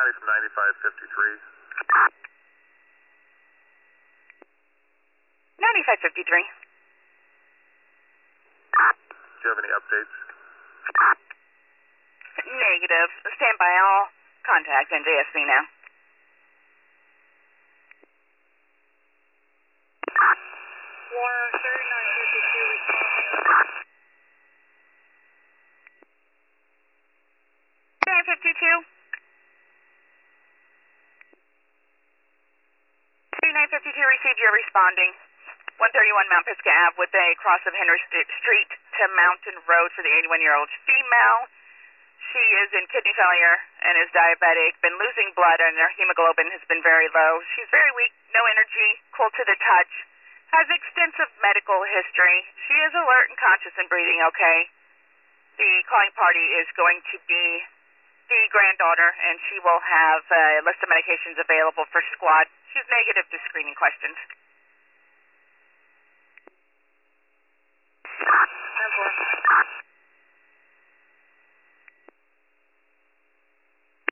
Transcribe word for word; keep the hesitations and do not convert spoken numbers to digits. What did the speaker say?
County from ninety-five fifty-three. ninety-five fifty-three. Do you have any updates? Negative. Stand by. I'll contact N J S C now. Warner thirty-nine fifty-two responding. nine fifty-two. thirty-nine fifty-two received. You're responding. one thirty-one Mount Pisgah Avenue with a cross of Henry St- Street to Mountain Road for the eighty-one-year-old female. She is in kidney failure and is diabetic, been losing blood, and her hemoglobin has been very low. She's very weak, no energy, cold to the touch, has extensive medical history. She is alert and conscious and breathing okay. The calling party is going to be the granddaughter, and she will have a list of medications available for squad. She's negative to screening questions.